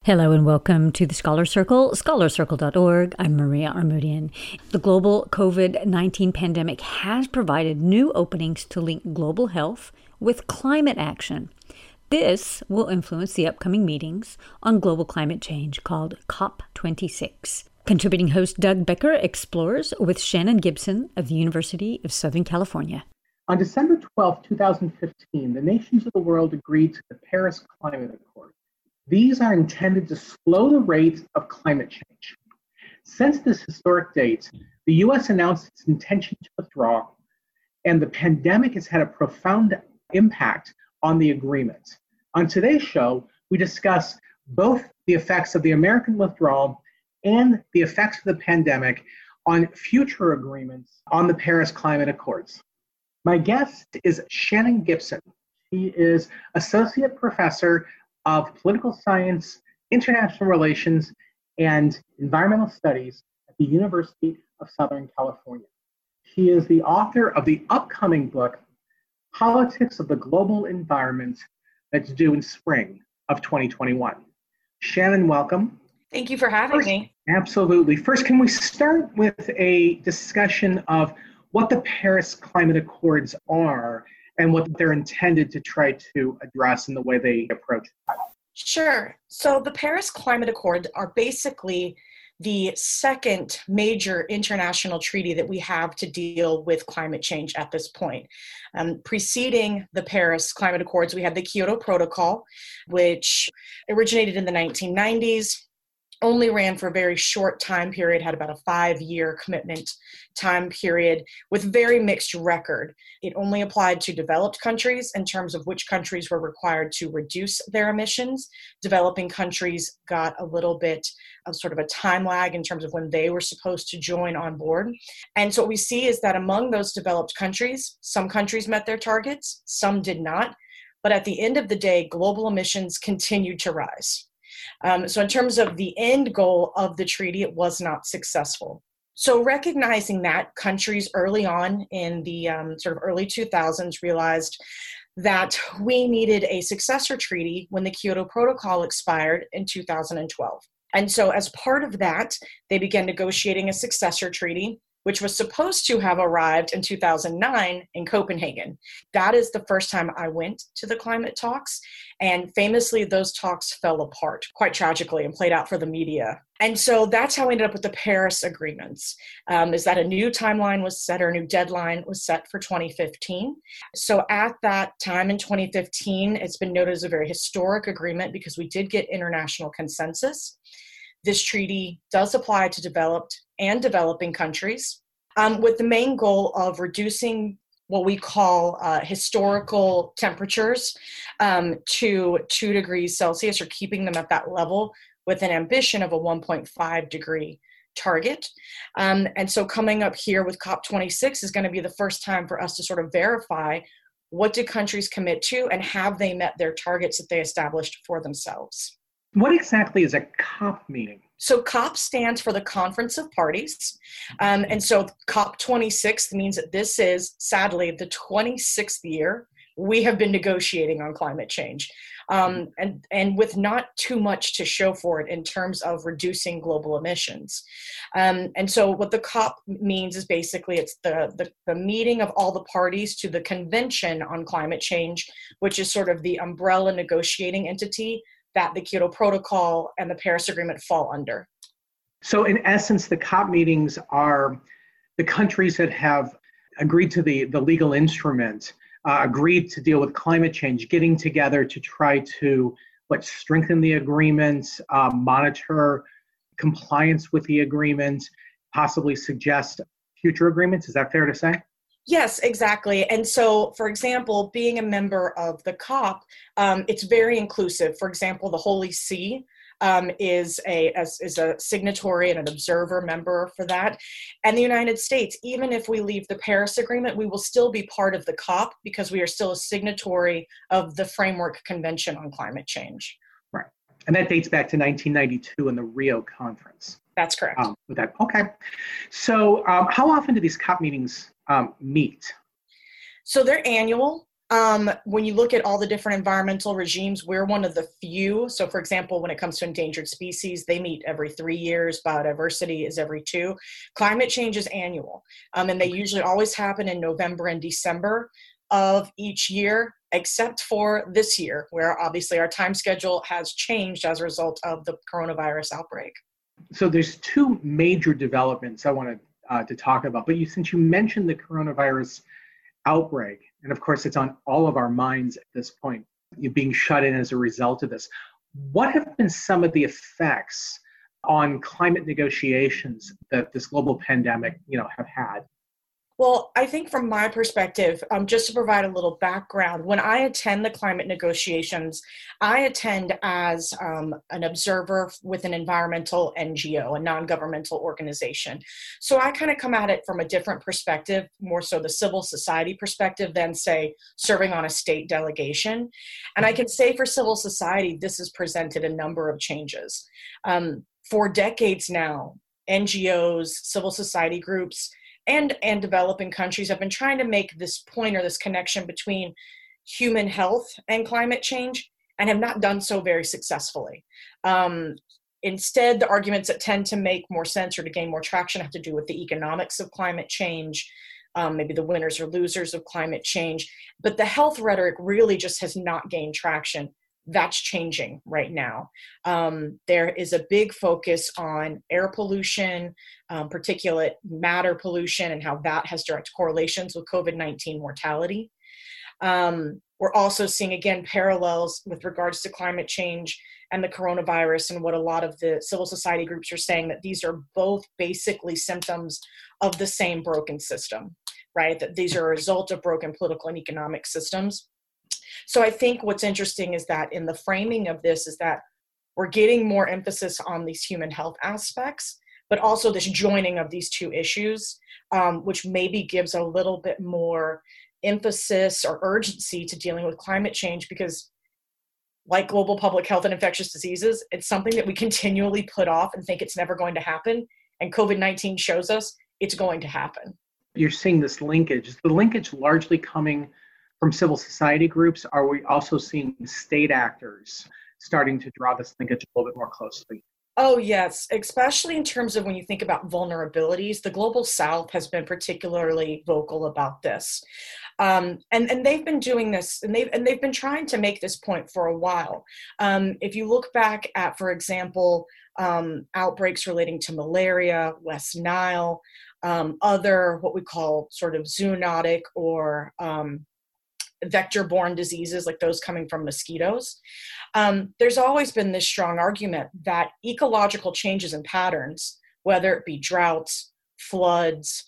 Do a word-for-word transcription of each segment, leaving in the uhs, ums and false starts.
Hello and welcome to the Scholar Circle, scholar circle dot org. I'm Maria Armoudian. The global COVID nineteen pandemic has provided new openings to link global health with climate action. This will influence the upcoming meetings on global climate change called COP twenty-six. Contributing host Doug Becker explores with Shannon Gibson of the University of Southern California. On December twelfth, twenty fifteen, the nations of the world agreed to the Paris Climate Accord. These are intended to slow the rate of climate change. Since this historic date, the U S announced its intention to withdraw, and the pandemic has had a profound impact on the agreement. On today's show, we discuss both the effects of the American withdrawal and the effects of the pandemic on future agreements on the Paris Climate Accords. My guest is Shannon Gibson. She is Associate Professor of Political Science, International Relations, and Environmental Studies at the University of Southern California. She is the author of the upcoming book, Politics of the Global Environment, that's due in spring of twenty twenty-one. Shannon, welcome. Thank you for having First, me. Absolutely. First, can we start with a discussion of what the Paris Climate Accords are and what they're intended to try to address in the way they approach it? Sure. So the Paris Climate Accord are basically the second major international treaty that we have to deal with climate change at this point. Um, preceding the Paris Climate Accords, we had the Kyoto Protocol, which originated in the nineteen nineties, only ran for a very short time period, had about a five-year commitment time period with very mixed record. It only applied to developed countries in terms of which countries were required to reduce their emissions. Developing countries got a little bit of sort of a time lag in terms of when they were supposed to join on board. And so what we see is that among those developed countries, some countries met their targets, some did not. But at the end of the day, global emissions continued to rise. Um, so in terms of the end goal of the treaty, it was not successful. So recognizing that, countries early on in the um, sort of early two thousands realized that we needed a successor treaty when the Kyoto Protocol expired in two thousand twelve. And so as part of that, they began negotiating a successor treaty, which was supposed to have arrived in two thousand nine in Copenhagen. That is the first time I went to the climate talks. And famously, those talks fell apart quite tragically and played out for the media. And so that's how we ended up with the Paris agreements, um, is that a new timeline was set, or a new deadline was set for twenty fifteen. So at that time in twenty fifteen, it's been noted as a very historic agreement because we did get international consensus. This treaty does apply to developed and developing countries, um, with the main goal of reducing what we call uh, historical temperatures um, to two degrees Celsius, or keeping them at that level with an ambition of a one point five degree target. Um, and so coming up here with COP twenty-six is going to be the first time for us to sort of verify what did countries commit to and have they met their targets that they established for themselves. What exactly is a COP meeting? So COP stands for the Conference of Parties. Um, and so COP twenty-six means that this is, sadly, the twenty-sixth year we have been negotiating on climate change, um, and, and with not too much to show for it in terms of reducing global emissions. Um, and so what the COP means is basically it's the, the, the meeting of all the parties to the Convention on Climate Change, which is sort of the umbrella negotiating entity that the Kyoto Protocol and the Paris Agreement fall under. So in essence, the COP meetings are the countries that have agreed to the, the legal instrument, uh, agreed to deal with climate change, getting together to try to what strengthen the agreement, uh, monitor compliance with the agreement, possibly suggest future agreements. Is that fair to say? Yes, exactly. And so, for example, being a member of the COP, um, it's very inclusive. For example, the Holy See um, is a as, is a signatory and an observer member for that. And the United States, even if we leave the Paris Agreement, we will still be part of the COP because we are still a signatory of the Framework Convention on Climate Change. Right. And that dates back to nineteen ninety-two in the Rio Conference. That's correct. Um, with that, okay. So um, how often do these COP meetings um, meet? So they're annual. Um, when you look at all the different environmental regimes, we're one of the few. So for example, when it comes to endangered species, they meet every three years. Biodiversity is every two. Climate change is annual. Um, and they usually always happen in November and December of each year, except for this year, where obviously our time schedule has changed as a result of the coronavirus outbreak. So there's two major developments I wanted uh, to talk about, but you, since you mentioned the coronavirus outbreak, and of course it's on all of our minds at this point, you being shut in as a result of this, what have been some of the effects on climate negotiations that this global pandemic, you know, have had? Well, I think from my perspective, um, just to provide a little background, when I attend the climate negotiations, I attend as um, an observer with an environmental N G O, a non-governmental organization. So I kind of come at it from a different perspective, more so the civil society perspective than, say, serving on a state delegation. And I can say for civil society, this has presented a number of changes. Um, for decades now, N G Os, civil society groups, and, and developing countries have been trying to make this point or this connection between human health and climate change and have not done so very successfully. Um, instead, the arguments that tend to make more sense or to gain more traction have to do with the economics of climate change, um, maybe the winners or losers of climate change. But the health rhetoric really just has not gained traction. That's changing right now. Um, there is a big focus on air pollution, um, particulate matter pollution, and how that has direct correlations with COVID nineteen mortality. Um, we're also seeing, again, parallels with regards to climate change and the coronavirus, and what a lot of the civil society groups are saying, that these are both basically symptoms of the same broken system, right? That these are a result of broken political and economic systems. So I think what's interesting is that in the framing of this is that we're getting more emphasis on these human health aspects, but also this joining of these two issues, um, which maybe gives a little bit more emphasis or urgency to dealing with climate change, because like global public health and infectious diseases, it's something that we continually put off and think it's never going to happen. And COVID nineteen shows us it's going to happen. You're seeing this linkage. Is the linkage largely coming from civil society groups? Are we also seeing state actors starting to draw this linkage a little bit more closely? Oh, yes, especially in terms of when you think about vulnerabilities. The Global South has been particularly vocal about this. Um, and, and they've been doing this, and they've, and they've been trying to make this point for a while. Um, if you look back at, for example, um, outbreaks relating to malaria, West Nile, um, other what we call sort of zoonotic or um, vector-borne diseases like those coming from mosquitoes, um, there's always been this strong argument that ecological changes and patterns, whether it be droughts, floods,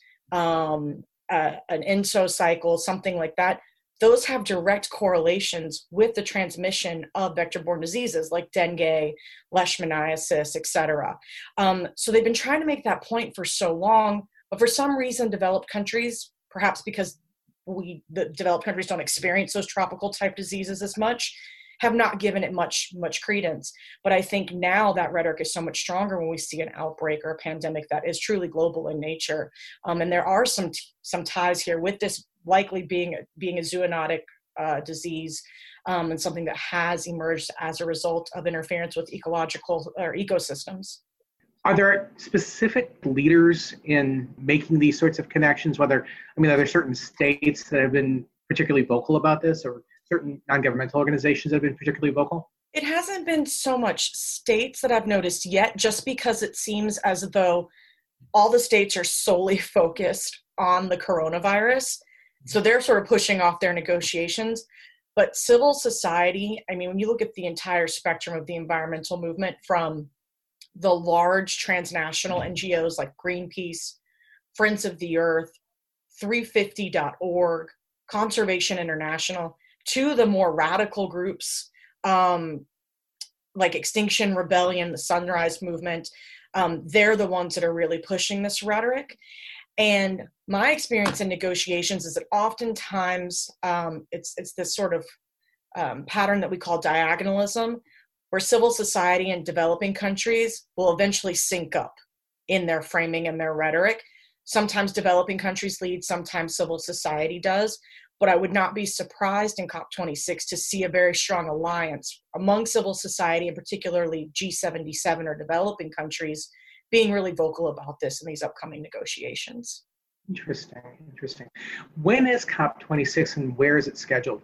um, uh, an enso cycle, something like that, those have direct correlations with the transmission of vector-borne diseases like dengue, leishmaniasis, et cetera. Um, so they've been trying to make that point for so long, but for some reason, developed countries, perhaps because we, the developed countries don't experience those tropical type diseases as much, have not given it much, much credence. But I think now that rhetoric is so much stronger when we see an outbreak or a pandemic that is truly global in nature. Um, and there are some, t- some ties here with this likely being, being a zoonotic uh, disease um, and something that has emerged as a result of interference with ecological or ecosystems. Are there specific leaders in making these sorts of connections? Whether, I mean, are there certain states that have been particularly vocal about this, or certain non-governmental organizations that have been particularly vocal? It hasn't been so much states that I've noticed yet, just because it seems as though all the states are solely focused on the coronavirus. So they're sort of pushing off their negotiations. But civil society, I mean, when you look at the entire spectrum of the environmental movement, from the large transnational N G Os like Greenpeace, Friends of the Earth, three fifty dot org, Conservation International, to the more radical groups um, like Extinction Rebellion, the Sunrise Movement, um, they're the ones that are really pushing this rhetoric. And my experience in negotiations is that oftentimes um, it's it's this sort of um, pattern that we call diagonalism, where civil society and developing countries will eventually sync up in their framing and their rhetoric. Sometimes developing countries lead, sometimes civil society does. but I would not be surprised in COP twenty-six to see a very strong alliance among civil society, and particularly G seventy-seven or developing countries, being really vocal about this in these upcoming negotiations. Interesting, interesting. When is COP twenty-six and where is it scheduled?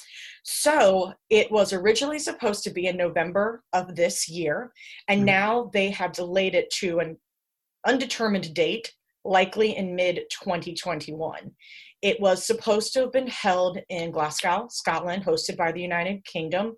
So it was originally supposed to be in November of this year, and mm-hmm. now they have delayed it to an undetermined date, likely in mid twenty twenty-one. It was supposed to have been held in Glasgow, Scotland, hosted by the United Kingdom.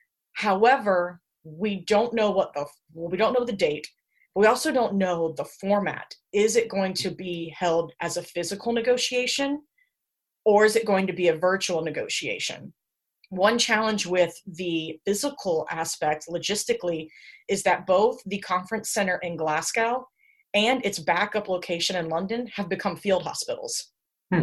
However, we don't know what the, well, we don't know the date. We also don't know the format. Is it going to be held as a physical negotiation, or is it going to be a virtual negotiation? One challenge with the physical aspect logistically is that both the conference center in Glasgow and its backup location in London have become field hospitals. Hmm.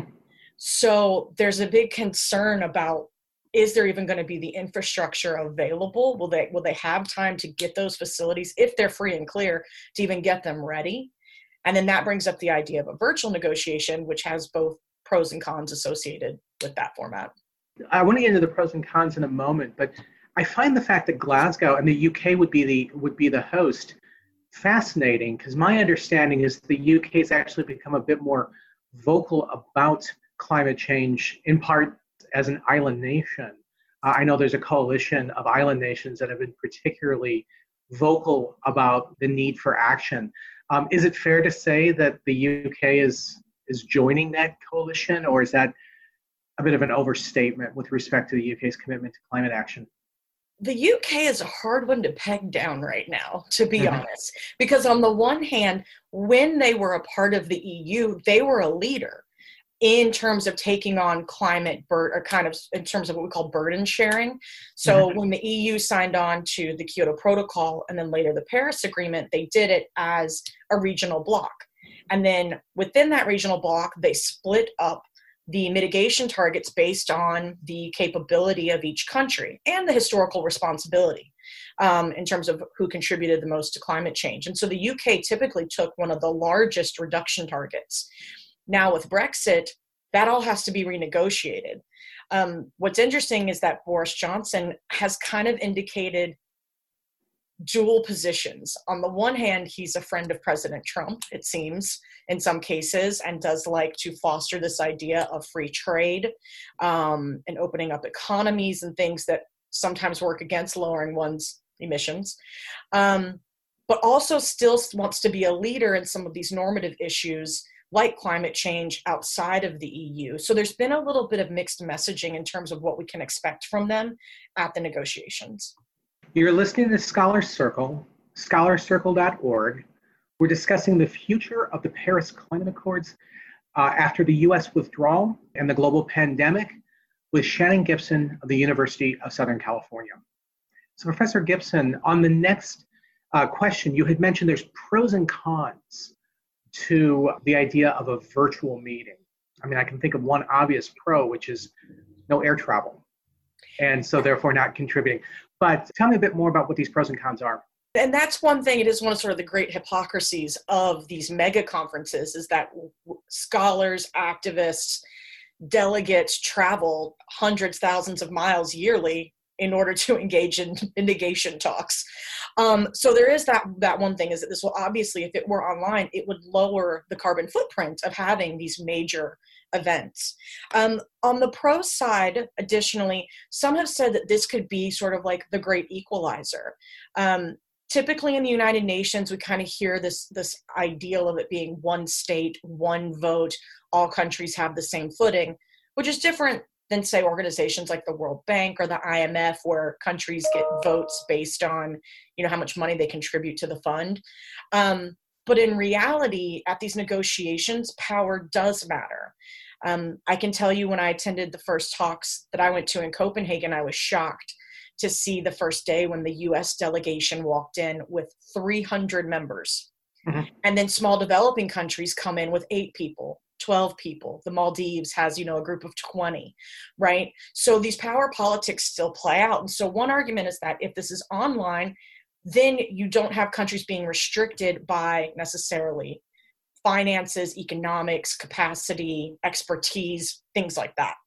So there's a big concern about, is there even going to be the infrastructure available? Will they will they have time to get those facilities, if they're free and clear, to even get them ready? And then that brings up the idea of a virtual negotiation, which has both pros and cons associated with that format. I want to get into the pros and cons in a moment, but I find the fact that Glasgow and the U K would be the would be the host fascinating, because my understanding is the U K has actually become a bit more vocal about climate change, in part as an island nation. Uh, I know there's a coalition of island nations that have been particularly vocal about the need for action. Um, is it fair to say that the U K is is joining that coalition, or is that a bit of an overstatement with respect to the U K's commitment to climate action? The U K is a hard one to peg down right now, to be mm-hmm. honest, because on the one hand, when they were a part of the E U, they were a leader in terms of taking on climate bur- or kind of in terms of what we call burden sharing. So mm-hmm. when the E U signed on to the Kyoto Protocol and then later the Paris Agreement, they did it as a regional bloc. And then within that regional bloc, they split up the mitigation targets based on the capability of each country and the historical responsibility um, in terms of who contributed the most to climate change. And so the U K typically took one of the largest reduction targets. Now with Brexit, that all has to be renegotiated. Um, what's interesting is that Boris Johnson has kind of indicated dual positions. On the one hand, he's a friend of President Trump, it seems, in some cases, and does like to foster this idea of free trade um, and opening up economies and things that sometimes work against lowering one's emissions, um, but also still wants to be a leader in some of these normative issues like climate change outside of the E U. So there's been a little bit of mixed messaging in terms of what we can expect from them at the negotiations. You're listening to Scholar Circle, scholar circle dot org. We're discussing the future of the Paris Climate Accords uh, after the U S withdrawal and the global pandemic with Shannon Gibson of the University of Southern California. So Professor Gibson, on the next uh, question, you had mentioned there's pros and cons to the idea of a virtual meeting. I mean, I can think of one obvious pro, which is no air travel, and so therefore not contributing. But tell me a bit more about what these pros and cons are. And that's one thing, it is one of sort of the great hypocrisies of these mega conferences, is that scholars, activists, delegates travel hundreds, thousands of miles yearly in order to engage in mitigation talks. Um, so there is that that one thing, is that this will obviously, if it were online, it would lower the carbon footprint of having these major events. Um, on the pro side, additionally, some have said that this could be sort of like the great equalizer. Um, typically in the United Nations, we kind of hear this, this ideal of it being one state, one vote, all countries have the same footing, which is different than, say, organizations like the World Bank or the I M F, where countries get votes based on, you know, how much money they contribute to the fund. Um, but in reality, at these negotiations, power does matter. Um, I can tell you, when I attended the first talks that I went to in Copenhagen, I was shocked to see the first day when the U S delegation walked in with three hundred members. Mm-hmm. And then small developing countries come in with eight people, twelve people. The Maldives has, you know, a group of twenty, right? So these power politics still play out. And so one argument is that if this is online, then you don't have countries being restricted by necessarily finances, economics, capacity, expertise, things like that.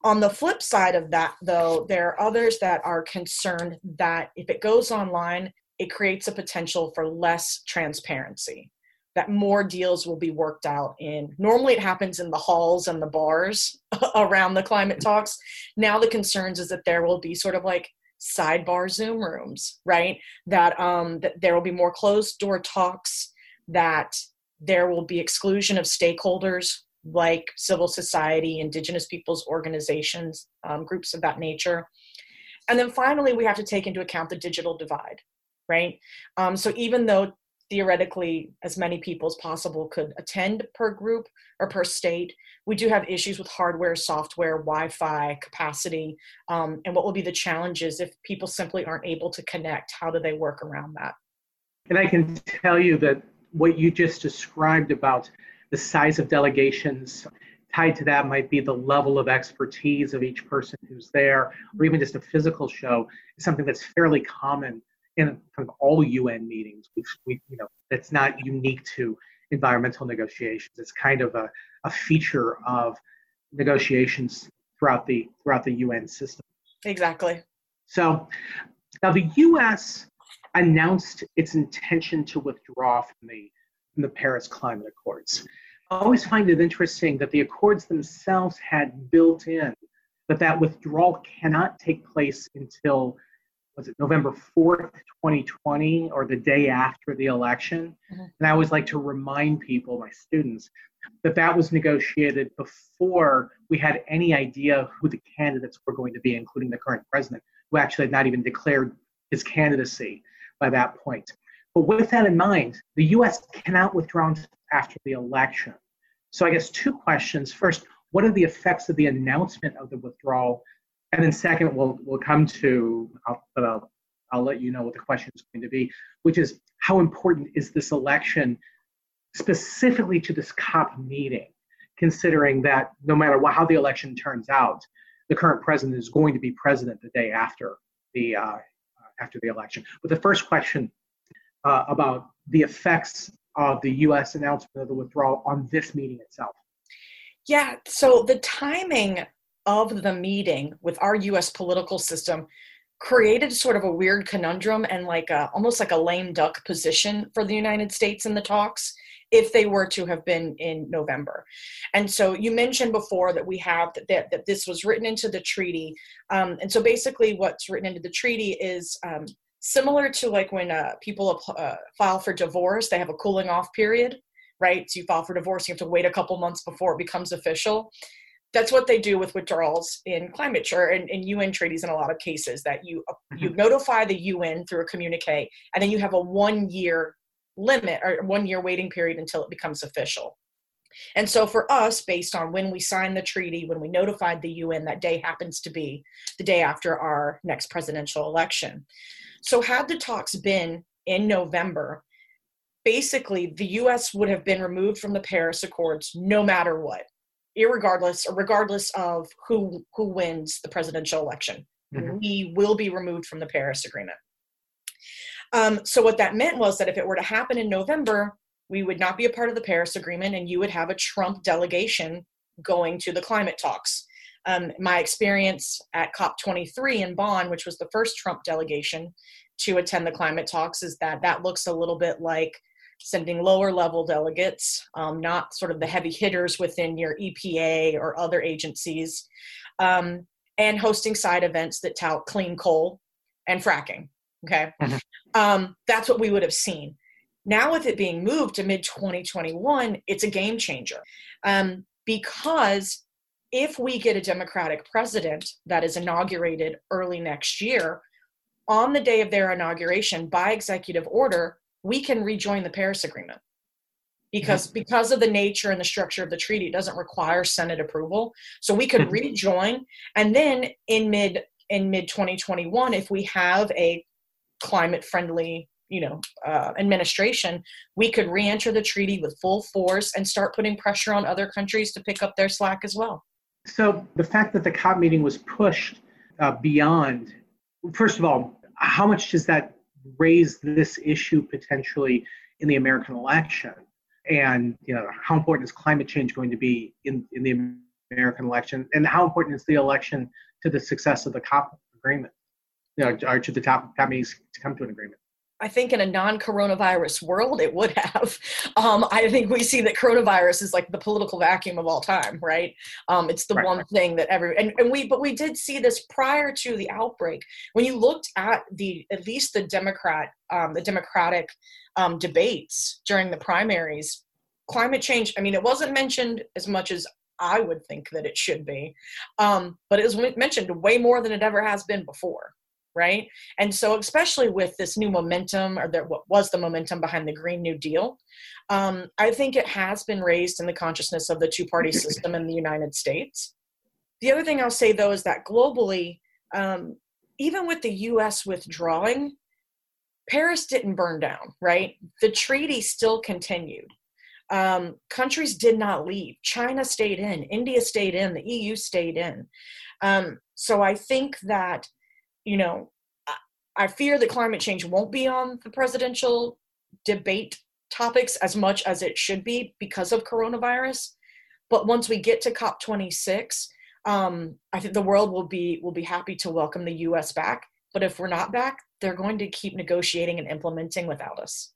On the flip side of that, though, there are others that are concerned that if it goes online, it creates a potential for less transparency, that more deals will be worked out in. Normally it happens in the halls and the bars around the climate talks. Now the concerns is that there will be sort of like sidebar Zoom rooms, right? That, um, that there will be more closed door talks, that there will be exclusion of stakeholders like civil society, indigenous peoples organizations, um, groups of that nature. And then finally, we have to take into account the digital divide, right? Um, so even though theoretically as many people as possible could attend per group or per state, we do have issues with hardware, software, Wi-Fi, capacity, um, and what will be the challenges if people simply aren't able to connect? How do they work around that? And I can tell you that what you just described about the size of delegations, tied to that might be the level of expertise of each person who's there, or even just a physical show, is something that's fairly common in kind of all U N meetings. We, we, you know, that's not unique to environmental negotiations. It's kind of a, a feature of negotiations throughout the throughout the U N system. Exactly. So now the U S announced its intention to withdraw from the from the Paris Climate Accords. I always find it interesting that the accords themselves had built in that that withdrawal cannot take place until, was it November fourth, twenty twenty, or the day after the election? Mm-hmm. And I always like to remind people, my students, that that was negotiated before we had any idea who the candidates were going to be, including the current president, who actually had not even declared his candidacy by that point. But with that in mind, the U S cannot withdraw until after the election. So I guess two questions. First, what are the effects of the announcement of the withdrawal? And then second, we'll we'll come to, I'll, but I'll, I'll let you know what the question is going to be, which is how important is this election specifically to this COP meeting, considering that no matter what, how the election turns out, the current president is going to be president the day after the uh, after the election. But the first question uh, about the effects of the U S announcement of the withdrawal on this meeting itself. Yeah, so the timing of the meeting with our U S political system created sort of a weird conundrum and like a, almost like a lame duck position for the United States in the talks if they were to have been in November. And so you mentioned before that we have that, that, that this was written into the treaty. Um, and so basically what's written into the treaty is um, similar to like when uh, people uh, file for divorce, they have a cooling off period, right? So you file for divorce, you have to wait a couple months before it becomes official. That's what they do with withdrawals in climate change or in, in U N treaties in a lot of cases, that you you notify the U N through a communique, and then you have a one year limit or one year waiting period until it becomes official. And so for us, based on when we signed the treaty, when we notified the U N, that day happens to be the day after our next presidential election. So had the talks been in November, basically the U S would have been removed from the Paris Accords no matter what, irregardless or regardless of who who wins the presidential election. Mm-hmm. We will be removed from the Paris Agreement. Um, so what that meant was that if it were to happen in November, we would not be a part of the Paris Agreement, and you would have a Trump delegation going to the climate talks. Um, my experience at COP twenty-three in Bonn, which was the first Trump delegation to attend the climate talks, is that that looks a little bit like sending lower level delegates, um, not sort of the heavy hitters within your E P A or other agencies, um, and hosting side events that tout clean coal and fracking. Okay. Mm-hmm. Um, that's what we would have seen. Now with it being moved to mid twenty twenty-one, it's a game changer. Um, because if we get a Democratic president that is inaugurated early next year, on the day of their inauguration, by executive order, we can rejoin the Paris Agreement. Because, mm-hmm. because of the nature and the structure of the treaty, it doesn't require Senate approval. So we could rejoin. And then in mid in mid twenty twenty-one, if we have a climate friendly, you know, uh, administration, we could re-enter the treaty with full force and start putting pressure on other countries to pick up their slack as well. So the fact that the COP meeting was pushed uh, beyond, first of all, how much does that raise this issue potentially in the American election? And, you know, how important is climate change going to be in, in the American election, and how important is the election to the success of the COP agreement, you know, or to the top companies to come to an agreement? I think in a non-coronavirus world, it would have. Um, I think we see that coronavirus is like the political vacuum of all time, right? Um, it's the right. one thing that every and, and we, but we did see this prior to the outbreak. When you looked at the at least the Democrat, um, the Democratic um, debates during the primaries, climate change. I mean, it wasn't mentioned as much as I would think that it should be, um, but it was mentioned way more than it ever has been before. Right. And so especially with this new momentum, or that what was the momentum behind the Green New Deal, um, I think it has been raised in the consciousness of the two-party system in the United States. The other thing I'll say, though, is that globally, um, even with the U S withdrawing, Paris didn't burn down. Right. The treaty still continued. Um, countries did not leave. China stayed in. India stayed in. The E U stayed in. Um, so I think that you know, I fear that climate change won't be on the presidential debate topics as much as it should be because of coronavirus. But once we get to COP twenty-six, um, I think the world will be will be happy to welcome the U S back. But if we're not back, they're going to keep negotiating and implementing without us.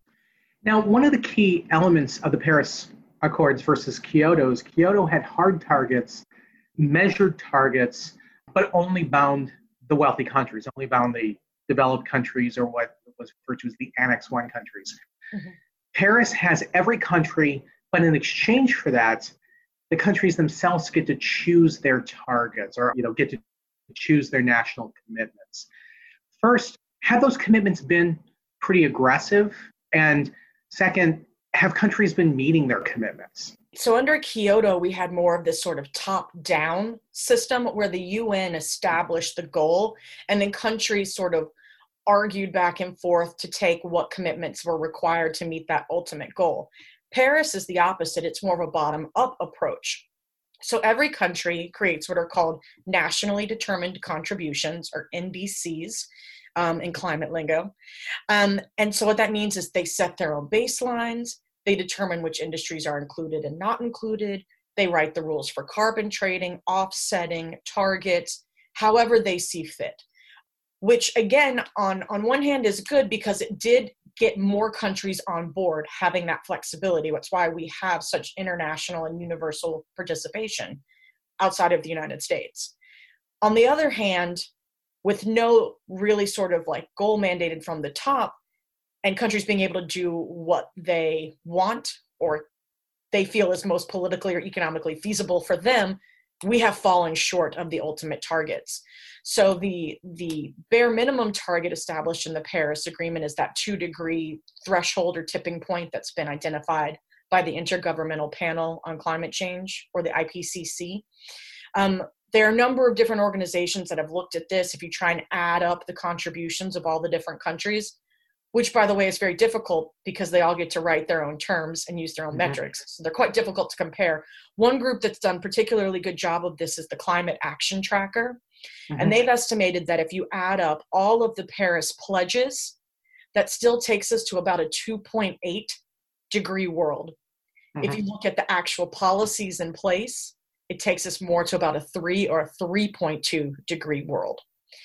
Now, one of the key elements of the Paris Accords versus Kyoto's, Kyoto had hard targets, measured targets, but only bound the wealthy countries, only bound the developed countries, or what was referred to as the Annex One countries. Mm-hmm. Paris has every country, but in exchange for that, the countries themselves get to choose their targets, or you know, get to choose their national commitments. First, have those commitments been pretty aggressive? And second, have countries been meeting their commitments? So under Kyoto, we had more of this sort of top-down system where the U N established the goal, and then countries sort of argued back and forth to take what commitments were required to meet that ultimate goal. Paris is the opposite. It's more of a bottom-up approach. So every country creates what are called nationally determined contributions, or N D Cs, um, in climate lingo. Um, and so what that means is they set their own baselines. They determine which industries are included and not included. They write the rules for carbon trading, offsetting, targets, however they see fit, which again, on, on one hand is good because it did get more countries on board having that flexibility. That's why we have such international and universal participation outside of the United States. On the other hand, with no really sort of like goal mandated from the top, and countries being able to do what they want or they feel is most politically or economically feasible for them, we have fallen short of the ultimate targets. So the, the bare minimum target established in the Paris Agreement is that two degree threshold or tipping point that's been identified by the Intergovernmental Panel on Climate Change, or the I P C C. Um, there are a number of different organizations that have looked at this. If you try and add up the contributions of all the different countries, which, by the way, is very difficult because they all get to write their own terms and use their own mm-hmm. metrics. So they're quite difficult to compare. One group that's done particularly good job of this is the Climate Action Tracker. Mm-hmm. And they've estimated that if you add up all of the Paris pledges, that still takes us to about a two point eight degree world. Mm-hmm. If you look at the actual policies in place, it takes us more to about a three or a three point two degree world.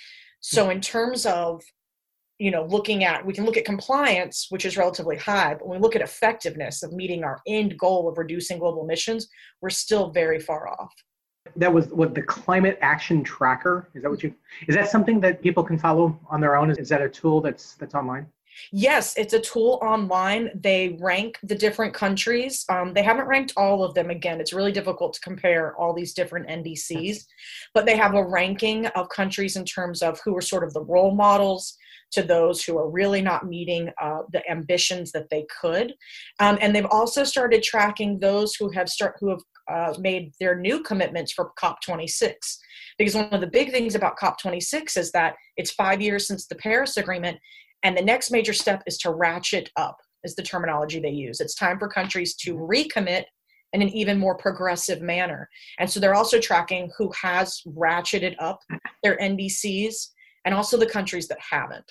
So in terms of you know, looking at, we can look at compliance, which is relatively high, but when we look at effectiveness of meeting our end goal of reducing global emissions, we're still very far off. That was what the Climate Action Tracker, is that what you, is that something that people can follow on their own? Is that a tool that's that's online? Yes, it's a tool online. They rank the different countries. Um, they haven't ranked all of them. Again, it's really difficult to compare all these different N D Cs, but they have a ranking of countries in terms of who are sort of the role models to those who are really not meeting uh, the ambitions that they could. Um, and they've also started tracking those who have start who have uh, made their new commitments for COP twenty-six. Because one of the big things about COP twenty-six is that it's five years since the Paris Agreement, and the next major step is to ratchet up, is the terminology they use. It's time for countries to recommit in an even more progressive manner. And so they're also tracking who has ratcheted up their N D Cs and also the countries that haven't.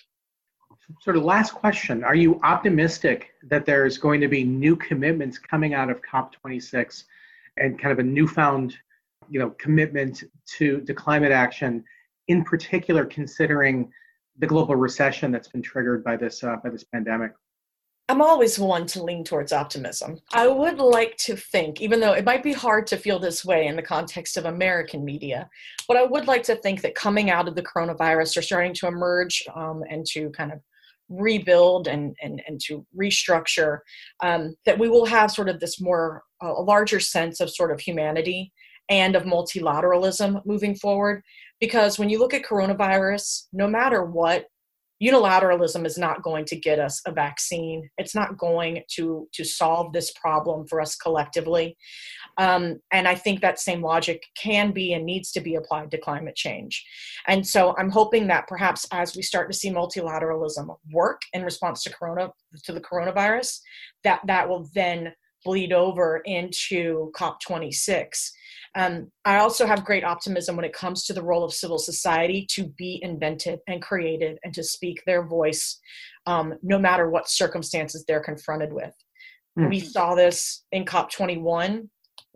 Sort of last question, are you optimistic that there's going to be new commitments coming out of COP twenty-six and kind of a newfound you know, commitment to, to climate action, in particular considering the global recession that's been triggered by this uh, by this pandemic? I'm always one to lean towards optimism. I would like to think, even though it might be hard to feel this way in the context of American media, but I would like to think that coming out of the coronavirus, or starting to emerge um, and to kind of rebuild and, and, and to restructure, um, that we will have sort of this more, uh, a larger sense of sort of humanity and of multilateralism moving forward. Because when you look at coronavirus, no matter what, unilateralism is not going to get us a vaccine. It's not going to, to solve this problem for us collectively. Um, and I think that same logic can be and needs to be applied to climate change. And so I'm hoping that perhaps as we start to see multilateralism work in response to corona to the coronavirus, that that will then bleed over into COP twenty-six. Um, I also have great optimism when it comes to the role of civil society to be inventive and creative and to speak their voice, um, no matter what circumstances they're confronted with. Mm. We saw this in COP twenty-one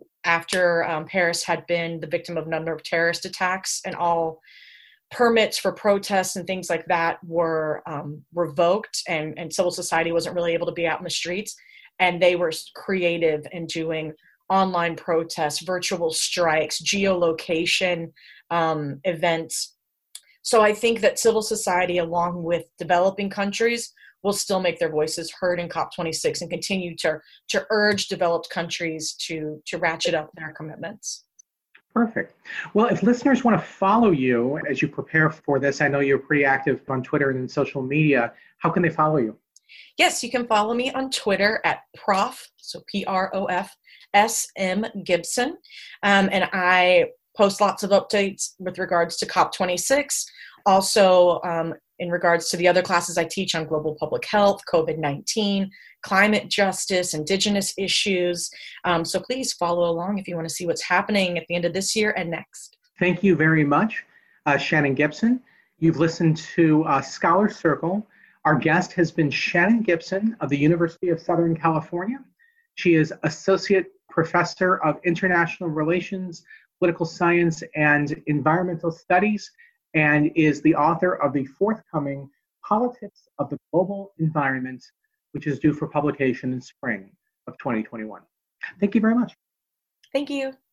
after um, Paris had been the victim of a number of terrorist attacks, and all permits for protests and things like that were um, revoked, and, and civil society wasn't really able to be out in the streets. And they were creative in doing online protests, virtual strikes, geolocation um, events. So I think that civil society, along with developing countries, will still make their voices heard in COP twenty-six and continue to, to urge developed countries to, to ratchet up their commitments. Perfect. Well, if listeners want to follow you as you prepare for this, I know you're pretty active on Twitter and in social media. How can they follow you? Yes, you can follow me on Twitter at Prof, so P R O F, S M Gibson. Um, and I post lots of updates with regards to COP twenty-six, also um, in regards to the other classes I teach on global public health, COVID nineteen, climate justice, indigenous issues. Um, so please follow along if you want to see what's happening at the end of this year and next. Thank you very much, uh, Shannon Gibson. You've listened to uh, Scholar Circle. Our guest has been Shannon Gibson of the University of Southern California. She is Associate Professor of International Relations, Political Science, and Environmental Studies, and is the author of the forthcoming Politics of the Global Environment, which is due for publication in spring of twenty twenty-one. Thank you very much. Thank you.